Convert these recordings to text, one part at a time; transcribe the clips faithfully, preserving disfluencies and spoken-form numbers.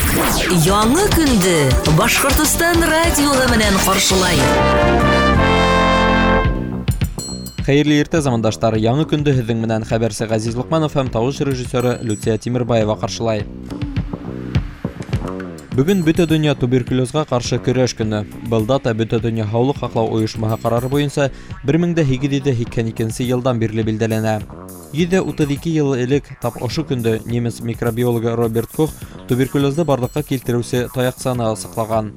Яңы көнде Башкортстан радиоһы менән каршылай. Хәерле иртә замандаштар. Яңы көндө һеҙҙең менән хәбәрсе Ғазиз Луҡманов һәм тауыш режиссеры Люция Тимербаева ҡаршылай. Бөгөн бөтә дөнья туберкулезға ҡаршы көрәш көнө. Был дата бөтә дөнья һаулыҡ һаҡлау ойошмаһы ҡарары буйынса бер мең дә һигеҙ йөҙ һикһән икенсе йылдан бирле билдәләнә. йөҙ дә утыҙ ике йыл элек тап ошо көндө немец микробиологы Роберт Кох туберкулезды барлыҡҡа килтереүсе таяҡсаны асыҡлаған.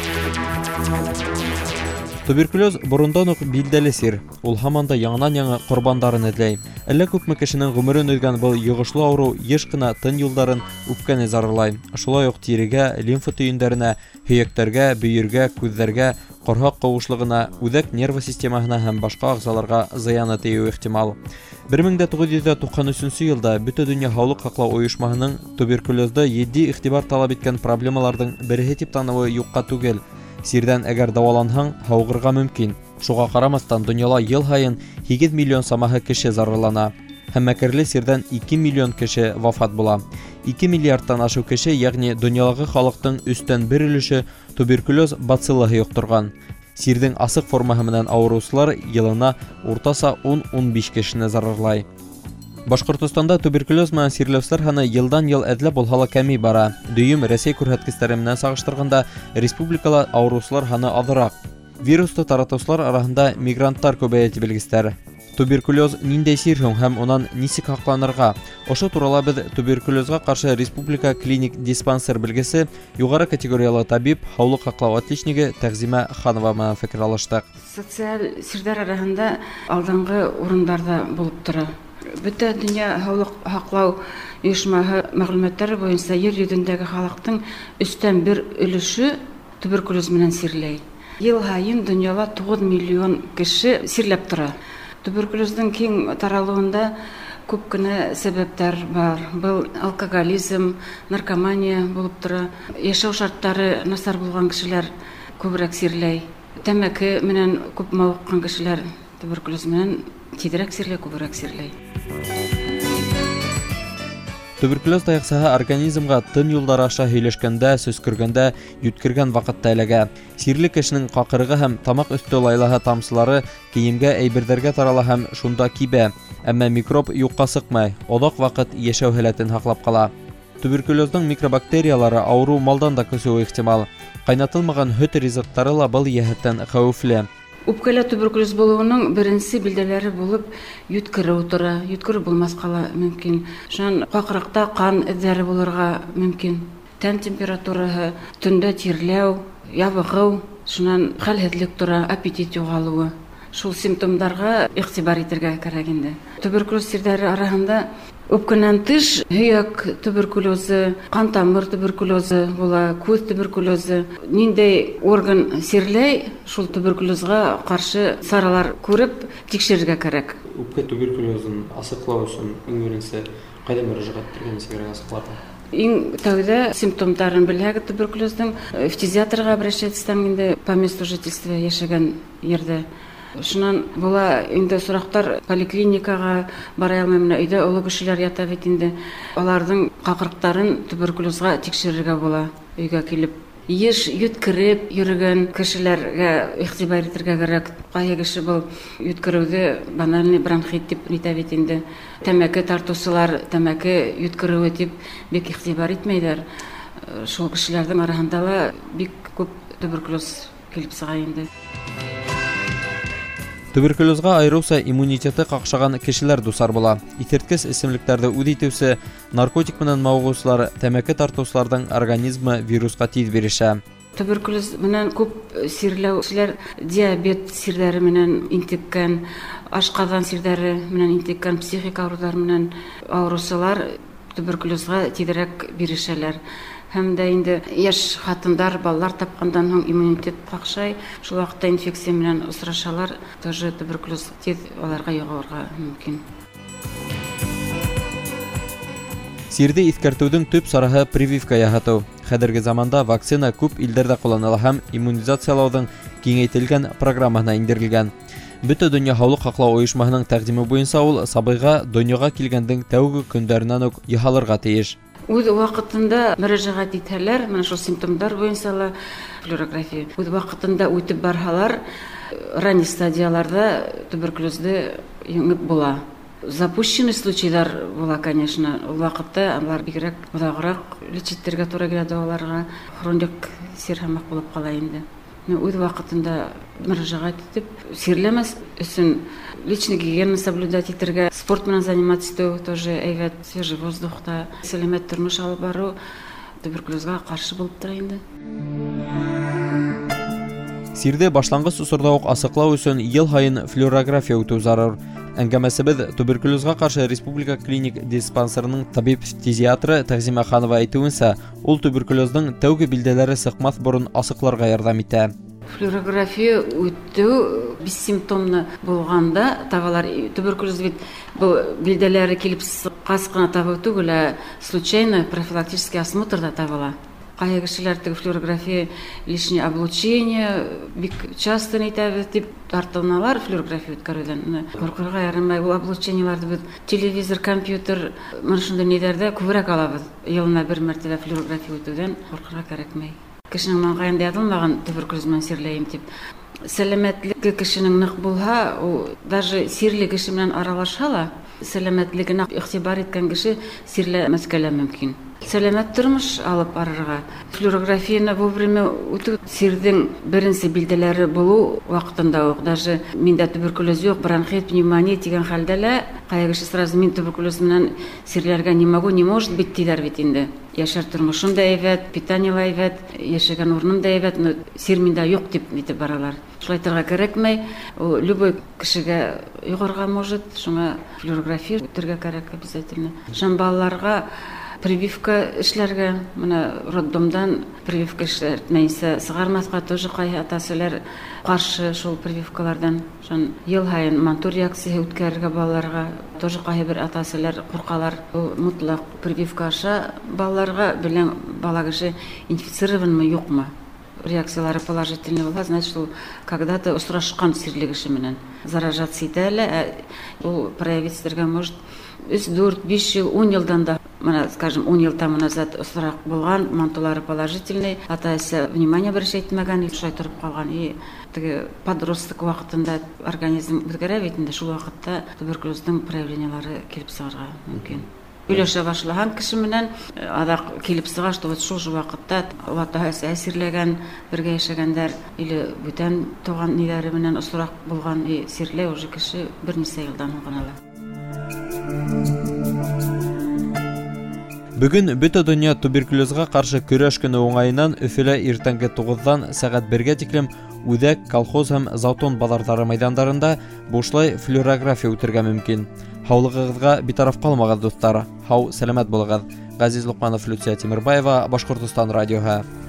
Туберкулез борондан уҡ билдәле сир. Ул һаман да яңынан-яңы ҡорбандарын эҙләй. Әллә күпме кешенең ғүмерен өҙгән был йоғошло ауырыу йыш ҡына тын юлдарын, үпкәне зарылай. Шулай уҡ тирегә, лимфа төйөндәренә, һөйәктәргә, бөйөргә, күҙҙәргә, ҡорһаҡ ҡыуышлығына, үҙәк нервы системаһына һәм башҡа ағзаларға зыяны тейеү ихтимал. бер мең дә туғыҙ йөҙ туҡсан өсөнсө йылда Бөтә донъя һаулыҡ һаҡлау ойошмаһының туберкулезды етди иғтибар талап иткән проблемаларҙың береһе тип таныуы юҡҡа түгел. Сирҙән әгәр дауаланһаң, һауығырға мөмкин. Шуға ҡарамаҫтан, донъяла йыл һайын һигеҙ миллион самаһы кеше зарарлана. Һәм мәкерле сирҙән ике миллион кеше вафат була. ике миллиардтан ашыу кеше, йәғни донъялағы халыҡтың өстән бер өлөшө туберкулез бациллаһы йоҡторған. Сирҙең асыҡ формаһы менән ауырыусылар йылына уртаса ун-ун биш кешене зарарлай. Башҡортостанда туберкулез менән сирләүселәр һаны йылдан-йыл әҙләп булһа ла кәмей бара. Дөйөм Рәсәй күрһәткестәре менән сағыштырғанда республикала ауырыусылар һаны аҙыраҡ. Вирусты таратыусылар араһында мигранттар күбәйә тип белгестәр. Туберкулез ниндәй сир һуң һәм унан нисек һаҡланырға? Ошо турала беҙ туберкулезға ҡаршы республика клиник диспансер белгесе, юғары категориялы табип, һаулыҡ һаҡлау отличнигы Тәғзимә Ханова менән фекер алыштыҡ. Социаль сирҙәр араһында алдынғы урындарҙа булып тора. Бөтә донъя һаулыҡ һаҡлау ойошмаһы мәғлүмәттәре буйынса ер йөҙөндәге халыҡтың өстән бер өлөшө туберкулез менән сирләй. Йыл һайын донъяла туғыҙ миллион кеше сирләп тора. Туберкулездың киң таралыуында күп кенә сәбәптәр бар. Был алкоголизм, наркомания булып тора. Йәшәү шарттары насар булған кешеләр күберәк сирләй. Тәмәке менән күп мауыҡҡан кешеләр туберкулез менән тиҙерәк сирләй, күберәк сирләй. Туберкулез таяҡсаһы организмға тын юлдары аша һөйләшкәндә, сөскөргәндә, йүткергән ваҡытта эләгә. Сирле кешенең ҡаҡырығы һәм тамаҡ өҫтө лайлаһы тамсылары кейемгә, әйберҙәргә тарала һәм шунда кибә. Әммә микроб юҡҡа сыҡмай, оҙаҡ ваҡыт йәшәү һәләтен һаҡлап ҡала. Туберкулездың микробактериялары ауырыу малдан да көсөүе ихтимал. Ҡайнатылмаған һөт ризыҡтары ла был йәһәттән хәүефле. Үпкәлә туберкулез булыуының беренсе билдәләре булып йүткереү тора. Йүткереү булмаҫҡа ла мөмкин. Шунан ҡаҡырыҡта ҡан эҙҙәре булырға мөмкин. Тән температураһы, төндә тирләү, ябығыу, шунан хәлһеҙлек тора, аппетит юғалыуы. Шул симптомдарға иғтибар итергә кәрәк инде. Туберкулез сирҙәре араһында үпкәнән тыш һөйәк туберкулезы, ҡан тамыр туберкулезы була, күҙ туберкулезы. Ниндәй орган сирләй, шул туберкулезға ҡаршы саралар күреп тикшерергә кәрәк. Үпкә туберкулезын асыҡлау өсөн иң беренсе ҡайҙа мөрәжәғәт итергә, нисек асыҡларға? Иң тәүҙә симптомдарын белһәгеҙ туберкулездың, фтизиатрға обращаться инде по месту жительства йәшәгән ерҙә. Шунан була инде сорақтар поликлиникаға бара алмаймын, өйдә оло кешеләр ята бит инде. Аларҙың ҡаҡырыҡтарын туберкулезға тикшерергә була өйгә килеп. Йыш йүткереп йөрөгән кешеләргә иғтибар итергә кәрәк. Ҡайһы кеше был йүткереүҙе банальный бронхит дип әйтә бит инде. Тәмәке тартыусылар тәмәке йүткереүе дип бик иғтибар итмәйҙәр. Шул кешеләрҙең араһында ла бик күп туберкулез килеп сыға инде. Туберкулезға айырыуса иммунитеты ҡаҡшаған кешеләр дусар була. Иҫерткес эсемлектәрҙе үҙ итеүсе, наркотик менән мауығыусылар, тәмәке тартыусыларҙың организмы вирусҡа тиҙ бирешә. Туберкулез менән күп сирләүселәр диабет сирҙәре менән интеккән, ашҡаҙан сирҙәре менән интеккән, психик ауырыуҙар менән ауырыусылар туберкулезға тиҙерәк бирешәләр. Һәм дә инде йәш хатындар, балалар тапҡандан һуң иммунитет ҡаҡшай, шул ваҡытта инфекция менән осрашалар, тоже туберкулез тиҙ аларға йоғорға мөмкин. Сирҙе иҫкәртеүҙең төп сараһы прививка яһатыу. Хәҙерге заманда вакцина күп илдәрҙә ҡулланыла һәм иммунизациялауҙың киңәйтелгән программаһына индерелгән. Бөтә донъя һаулыҡ һаҡлау ойошмаһының тәҡдиме буйынса ул сабыйға донъяға килгәндең тәүге көндәренән үк яһалырға тейеш. Үз вакытында мөрәҗәгать итәләр, менә шул симптомдар буенча ла флюорография. Үз вакытында үтеп барһалар, ранний стадияларда туберкулезды еңеп була. Запущенный случайлар була, конечно, ул вакытта алар бигрәк узаграк лечиттергә туры килә дәваларга, хроник сирхамак булып кала инде. Үз вакытында мөрәҗәгать итеп, сирләмәс өчен личный гигиену соблюдать итәргә, спорт белән заниматься итү тоже әйбәт, свежий воздухта, сәламәт тормыш алып бару туберкулезга каршы булып тора инде. Сирде башлангыч усурда ук асыклау өчен ел һайын флюорография үтү зарур. Әңгәмәсебез туберкулезга каршы республика клиник диспансерының табиб-фтизиатры Тәгъзимә Ханова әйтүенсә, ул туберкулезның тәүге билдәләре сыкмас борын асыкларга ярдәм итә. Флюорография үтү бессимптомны булганда, тавалар туберкулез бит бу билдәләре килеп сыккас кына табу түгел, ә случайно профилактический осмотрда табыла. Кая кешеләр теге флюорография лишнее облучение бик часто әйтәбез дип тартыналар флюорография үткәрүдән. Куркырга ярамый, бу облучениеларны без телевизор, компьютер, менә шундый нидәрдә күбрәк алабыз. Елына бер мәртәбә флюорография үтүдән куркырга кирәкмәй. Кешенең маңгаенда язылмаган туберкулез белән сирләйм дип. Сәламәтлеге кешенең нык булһа, ул даже сирле кеше белән аралаша ла, сәламәтлегенә игътибар иткән кеше сирләмәскә мөмкин. Сәламәт тормыш алып барырга. Флюорографияны вовремя үтү сирдең беренче билдәләре булу вакытында ук, даже миндә туберкулез юк, бронхит, пневмония дигән хәлдә лә, кая кеше сразу мин туберкулез белән сирләргә не могу, не может быть диләр бит инде. Яшәр тормышым да әйбәт, питание ла әйбәт, яшәгән урыным да әйбәт, но сир миндә юк дип әйтеп баралар. Шулай торга кирәкмәй, любой кешегә югарга может, шуңа флюорография үтәргә кирәк обязательно. Шәм балаларга прививка эшләргә, менә роддомдан прививка эшләрмәйсә, сыгармаска тоже кай атасылар каршы шул прививкалардан. Шун ел һайын мантур реакция үткәрергә балаларга тоже кай бер атасылар куркалар. Ул мутлак прививка аша балаларга белән бала кеше инфицированмы юкмы? Реакциялары положительный булса, значит, ул когда-то усрашкан сирле кеше менән заражаться итәләр, ул проявиться может өч, дүрт, биш ел, он елдан да, менә, скажем, он ел тому назад усрак булган, мантулары положительный, ата-әсә внимание обращать итмәгән, шулай торып калган. И теге подросток вакытында организм үзгәрә бит инде, шул вакытта туберкулезның проявлениялары килеп сыгарга мөмкин. Үйләшә башлаган кеше менән адак килеп сыга, что вот шул вакытта ата-әсә сирләгән, бергә яшәгәннәр, или бүтән туган ниләре менән усрак булган, и сирле уже кеше берничә елдан гына. Бүген бөтә дөнья туберкулезга каршы көрәш көне уңаеннан Өфөлә иртәнге тугыздан сәгать бергә тиклем Үдәк, колхоз һәм Затон базарлары мәйдандарында бушлай флюорография үтәргә мөмкин. Һаулыгыгызга битараф калмагыз, дуслар. Һау, сәламәт булыгыз. Газиз Лукманов, Люция Тимербаева, Башкортстан радиоһы.